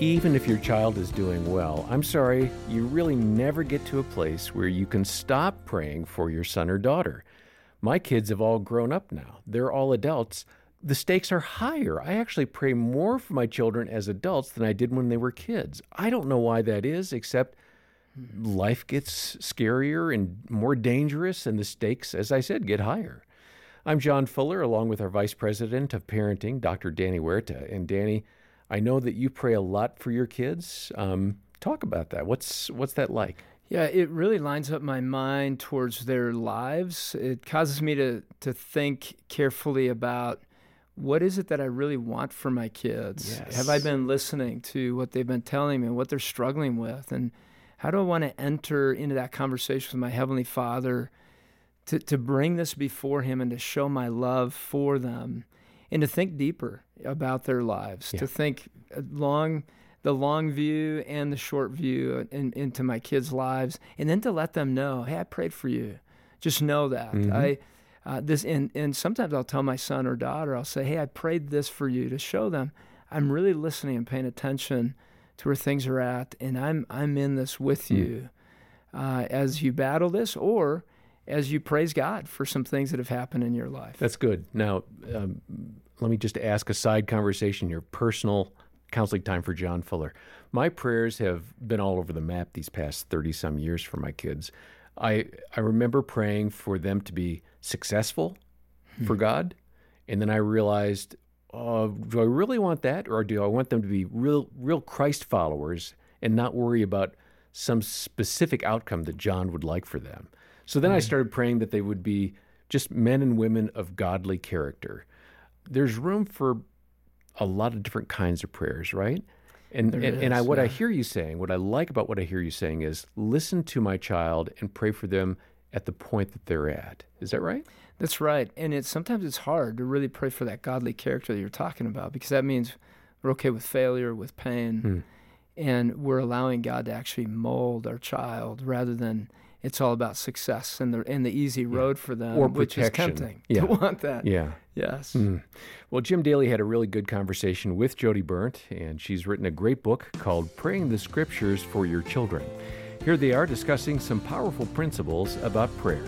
Even if your child is doing well, I'm sorry, you really never get to a place where you can stop praying for your son or daughter. My kids have all grown up now. They're all adults. The stakes are higher. I actually pray more for my children as adults than I did when they were kids. I don't know why that is, except life gets scarier and more dangerous, and the stakes, as I said, get higher. I'm John Fuller, along with our Vice President of Parenting, Dr. Danny Huerta. And Danny, I know that you pray a lot for your kids. Talk about that. What's that like? Yeah, it really lines up my mind towards their lives. It causes me to think carefully about what is it that I really want for my kids? Yes. Have I been listening to what they've been telling me and what they're struggling with? And how do I want to enter into that conversation with my Heavenly Father to bring this before Him and to show my love for them and to think deeper about their lives, to think the long view and the short view into my kids' lives, and then to let them know, hey, I prayed for you. Just know that. Mm-hmm. And sometimes I'll tell my son or daughter, I'll say, hey, I prayed this for you, to show them I'm really listening and paying attention to where things are at, and I'm in this with you as you battle this, or as you praise God for some things that have happened in your life. That's good. Now, let me just ask a side conversation, your personal counseling time for John Fuller. My prayers have been all over the map these past 30-some years for my kids. I remember praying for them to be successful for God, and then I realized, do I really want that, or do I want them to be real Christ followers and not worry about some specific outcome that John would like for them? So then I started praying that they would be just men and women of godly character. There's room for a lot of different kinds of prayers, right? What I hear you saying, what I like about what I hear you saying is listen to my child and pray for them at the point that they're at. Is that right? That's right. And sometimes it's hard to really pray for that godly character that you're talking about, because that means we're okay with failure, with pain, and we're allowing God to actually mold our child rather than it's all about success and the easy road for them, or which is tempting to want that. Yeah. Yes. Well, Jim Daly had a really good conversation with Jody Berndt, and she's written a great book called Praying the Scriptures for Your Children. Here they are discussing some powerful principles about prayer.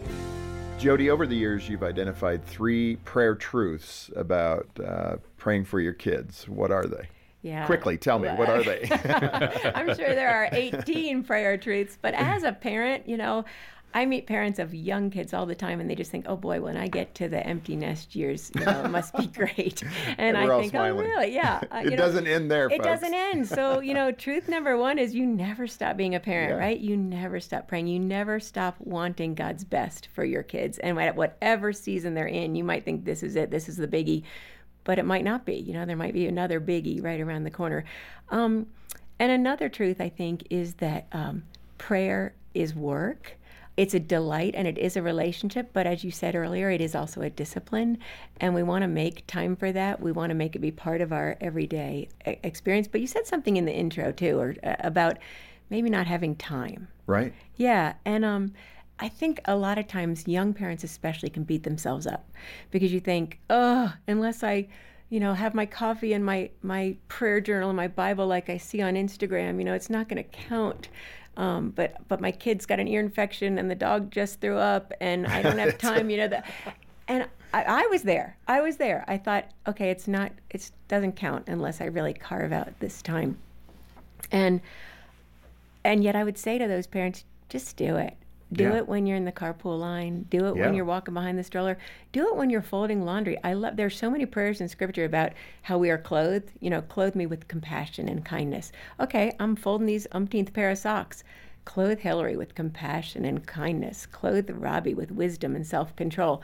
Jody, over the years, you've identified 3 prayer truths about praying for your kids. What are they? Yeah. Quickly, tell me, what are they? I'm sure there are 18 prayer truths, but as a parent, I meet parents of young kids all the time, and they just think, oh boy, when I get to the empty nest years, it must be great. And I think, oh really? Yeah. It doesn't end there, It folks. doesn't end. So, truth number 1 is you never stop being a parent, right? You never stop praying. You never stop wanting God's best for your kids. And whatever season they're in, you might think this is it, this is the biggie. But it might not be. There might be another biggie right around the corner. And another truth, I think, is that prayer is work. It's a delight and it is a relationship. But as you said earlier, it is also a discipline. And we want to make time for that. We want to make it be part of our everyday experience. But you said something in the intro, too, about maybe not having time. Right. Yeah. And I think a lot of times young parents especially can beat themselves up because you think, unless I, have my coffee and my prayer journal and my Bible like I see on Instagram, it's not going to count. But my kid's got an ear infection and the dog just threw up and I don't have time, And I was there. I thought, okay, it doesn't count unless I really carve out this time. And yet I would say to those parents, just do it. Do it when you're in the carpool line. Do it when you're walking behind the stroller. Do it when you're folding laundry. There's so many prayers in Scripture about how we are clothed. Clothe me with compassion and kindness. Okay, I'm folding these umpteenth pair of socks. Clothe Hillary with compassion and kindness. Clothe Robbie with wisdom and self-control.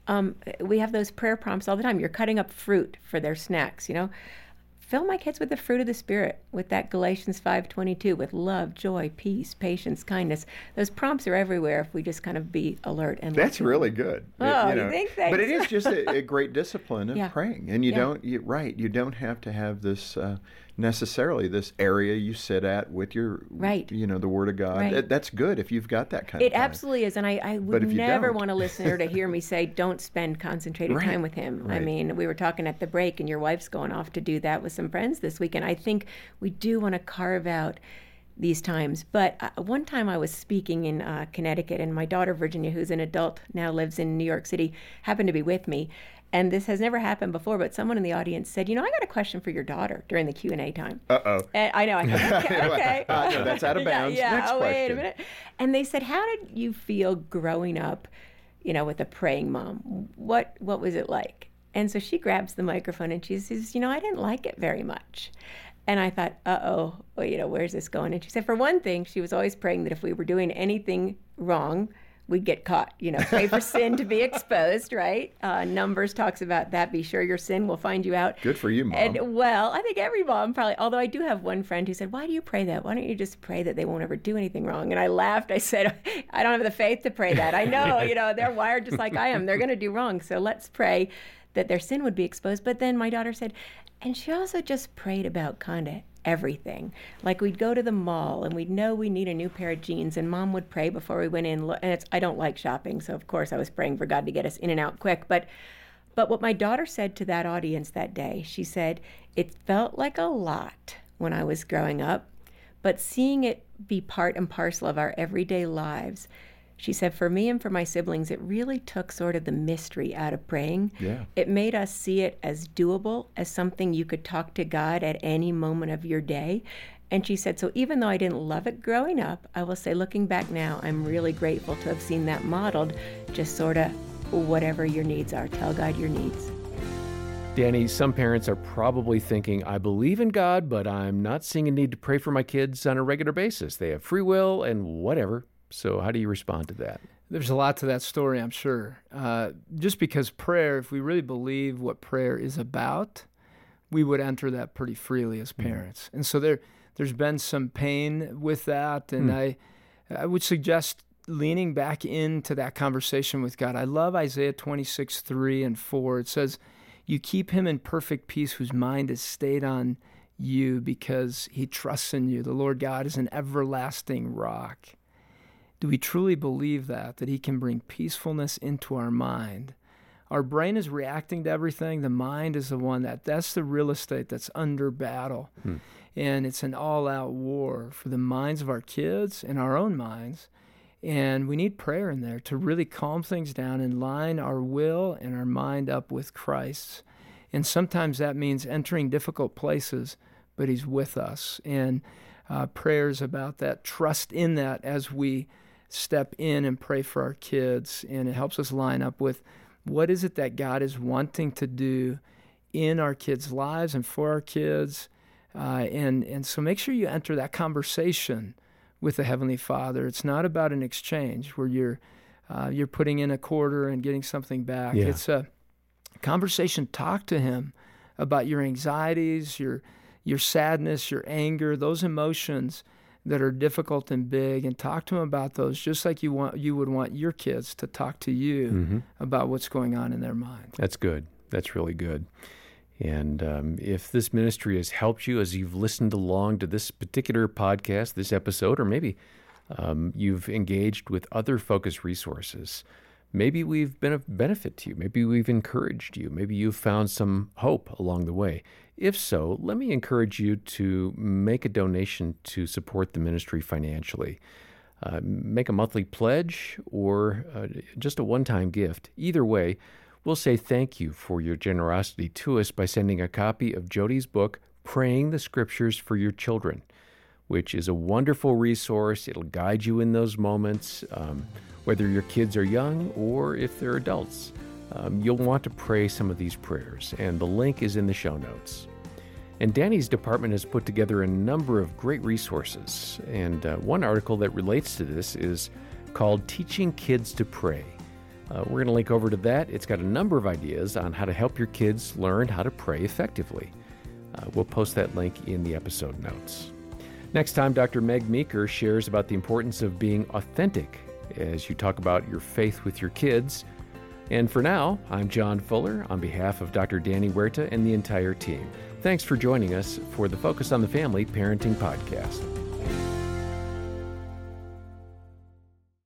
We have those prayer prompts all the time. You're cutting up fruit for their snacks, Fill my kids with the fruit of the Spirit, with that Galatians 5:22, with love, joy, peace, patience, kindness. Those prompts are everywhere if we just kind of be alert and That's listen. really good. You think so? But it is just a great discipline of praying. And you don't have to have this necessarily this area you sit at with your, Right. The Word of God. Right. That's good if you've got that kind It of time. absolutely is. And I But would if you never don't- want a listener to hear me say, don't spend concentrated Right. time with him. I Right. mean, we were talking at the break, and your wife's going off to do that with some friends this week. And I think we do want to carve out these times. But one time I was speaking in Connecticut, and my daughter, Virginia, who's an adult, now lives in New York City, happened to be with me. And this has never happened before, but someone in the audience said, I got a question for your daughter during the Q&A time. Uh-oh. And I know. I thought, okay. No, that's out of bounds. Yeah, Next wait question. a minute. And they said, how did you feel growing up, with a praying mom? What was it like? And so she grabs the microphone and she says, I didn't like it very much. And I thought, where's this going? And she said, for one thing, she was always praying that if we were doing anything wrong, we'd get caught. Pray for sin to be exposed, right? Numbers talks about that. Be sure your sin will find you out. Good for you, Mom. And well, I think every mom probably, although I do have one friend who said, why do you pray that? Why don't you just pray that they won't ever do anything wrong? And I laughed. I said, I don't have the faith to pray that. I know, they're wired just like I am. They're going to do wrong. So let's pray that their sin would be exposed. But then my daughter said, and she also just prayed about kind of everything. Like we'd go to the mall and we'd know we need a new pair of jeans, and Mom would pray before we went in. And I don't like shopping, so of course I was praying for God to get us in and out quick. But what my daughter said to that audience that day, she said, it felt like a lot when I was growing up, but seeing it be part and parcel of our everyday lives, she said, for me and for my siblings, it really took sort of the mystery out of praying. Yeah. It made us see it as doable, as something you could talk to God at any moment of your day. And she said, so even though I didn't love it growing up, I will say, looking back now, I'm really grateful to have seen that modeled, just sort of whatever your needs are. Tell God your needs. Danny, some parents are probably thinking, I believe in God, but I'm not seeing a need to pray for my kids on a regular basis. They have free will and whatever. So how do you respond to that? There's a lot to that story, I'm sure. Just because prayer, if we really believe what prayer is about, we would enter that pretty freely as parents. And so there's been some pain with that, and I would suggest leaning back into that conversation with God. I love Isaiah 26:3 and 4. It says, you keep him in perfect peace whose mind is stayed on you because he trusts in you. The Lord God is an everlasting rock. Do we truly believe that he can bring peacefulness into our mind? Our brain is reacting to everything. The mind is the one that's the real estate that's under battle. And it's an all-out war for the minds of our kids and our own minds. And we need prayer in there to really calm things down and line our will and our mind up with Christ's. And sometimes that means entering difficult places, but he's with us. And prayers about that, trust in that as we step in and pray for our kids. And it helps us line up with what is it that God is wanting to do in our kids' lives and for our kids. And so make sure you enter that conversation with the Heavenly Father. It's not about an exchange where you're putting in a quarter and getting something back. Yeah. It's a conversation. Talk to him about your anxieties, your sadness, your anger, those emotions that are difficult and big, and talk to him about those just like you would want your kids to talk to you about what's going on in their mind. That's good. That's really good. And if this ministry has helped you as you've listened along to this particular podcast, this episode, or maybe you've engaged with other Focus resources, maybe we've been of benefit to you. Maybe we've encouraged you. Maybe you've found some hope along the way. If so, let me encourage you to make a donation to support the ministry financially. Make a monthly pledge or just a one-time gift. Either way, we'll say thank you for your generosity to us by sending a copy of Jody's book, Praying the Scriptures for Your Children, which is a wonderful resource. It'll guide you in those moments, whether your kids are young or if they're adults. You'll want to pray some of these prayers, and the link is in the show notes. And Danny's department has put together a number of great resources, and one article that relates to this is called Teaching Kids to Pray. We're going to link over to that. It's got a number of ideas on how to help your kids learn how to pray effectively. We'll post that link in the episode notes. Next time, Dr. Meg Meeker shares about the importance of being authentic as you talk about your faith with your kids. And for now, I'm John Fuller on behalf of Dr. Danny Huerta and the entire team. Thanks for joining us for the Focus on the Family Parenting Podcast.